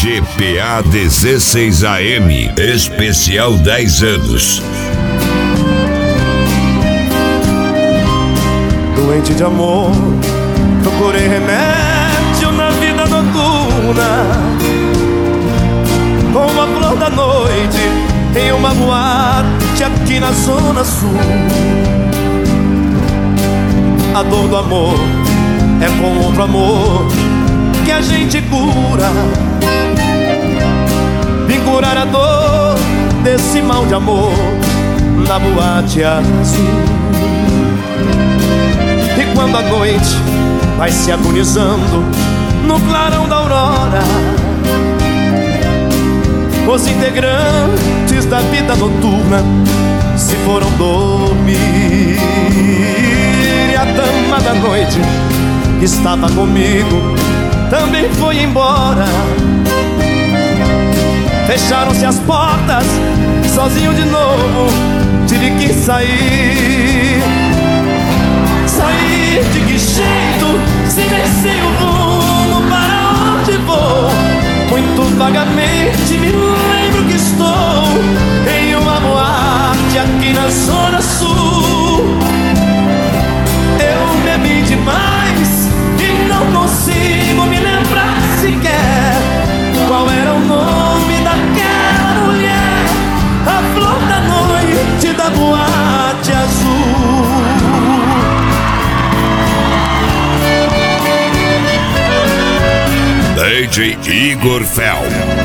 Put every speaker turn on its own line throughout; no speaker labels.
GPA 16 AM, especial 10 anos.
Doente de amor, procurei remédio na vida noturna, como a flor da noite em uma boate aqui na zona sul. A dor do amor é com outro amor que a gente cura. Vim curar a dor desse mal de amor na boate azul. E quando a noite vai se agonizando no clarão da aurora, os integrantes da vida noturna se foram dormir. E a dama da noite que estava comigo também foi embora. Fecharam-se as portas, sozinho de novo tive que sair. Sair de que jeito, se nem sei o rumo para onde vou? Muito vagamente me lembro que estou em uma boate aqui na zona sul. Eu bebi demais e não consigo me lembrar sequer qual era o nome daquela mulher, a flor da noite da boate azul.
DJ Igor Fel.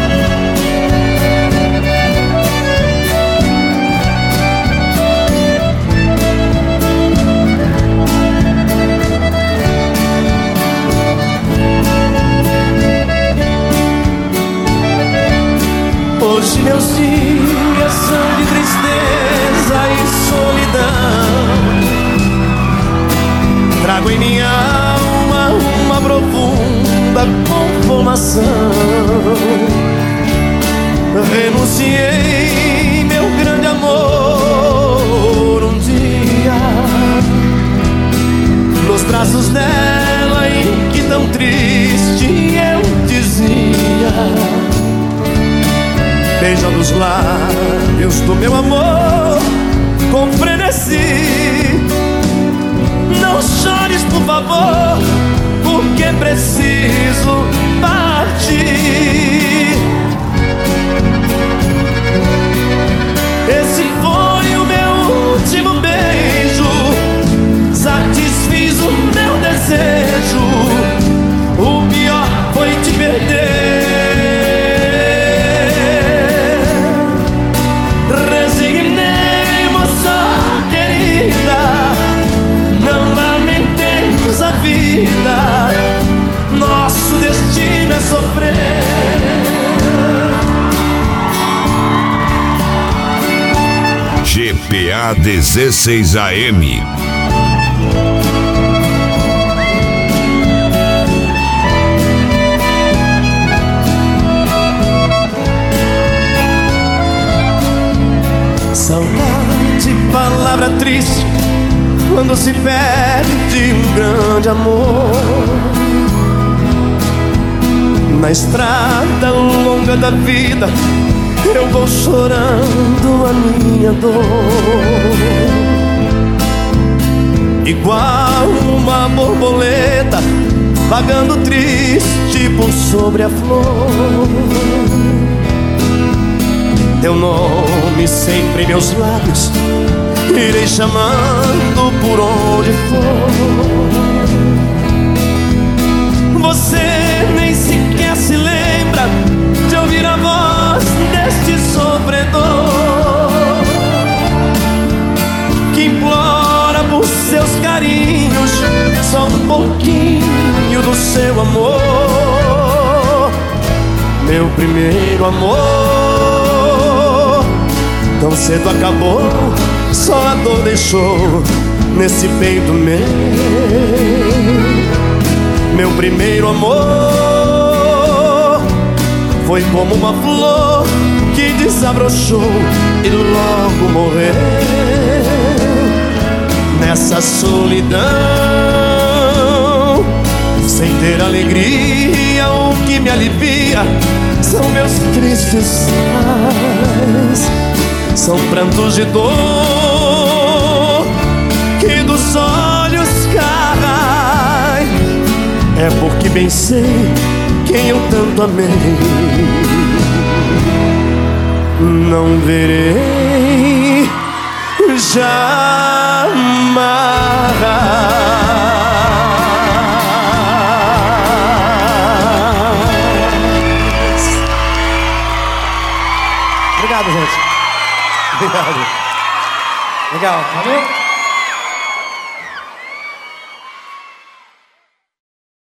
Hoje meus dias são de tristeza e solidão. Trago em minha alma uma profunda conformação. Renunciei meu grande amor um dia nos braços dela, em que tão triste eu dizia, beijando os lábios do meu amor com frenesi: não chores, por favor, porque preciso partir. Esse foi o meu último beijo, satisfiz o meu desejo. O pior foi te perder. Resignei, moça querida, não lamentemos a vida, nosso destino é sofrer.
GPA 16 AM.
Saudade, palavra triste quando se perde um grande amor. Na estrada longa da vida eu vou chorando a minha dor, igual uma borboleta vagando triste por sobre a flor. Teu nome sempre em meus lábios, irei chamando por onde for. Você nem sequer se lembra de ouvir a voz deste sofredor, que implora por seus carinhos só um pouquinho do seu amor. Meu primeiro amor tão cedo acabou, só a dor deixou nesse peito meu. Meu primeiro amor foi como uma flor que desabrochou e logo morreu. Nessa solidão, sem ter alegria, o que me alivia são meus tristes pais, são prantos de dor que dos olhos caem. É porque bem sei quem eu tanto amei. Não verei jamais. Obrigado, gente. Obrigado. Legal, valeu.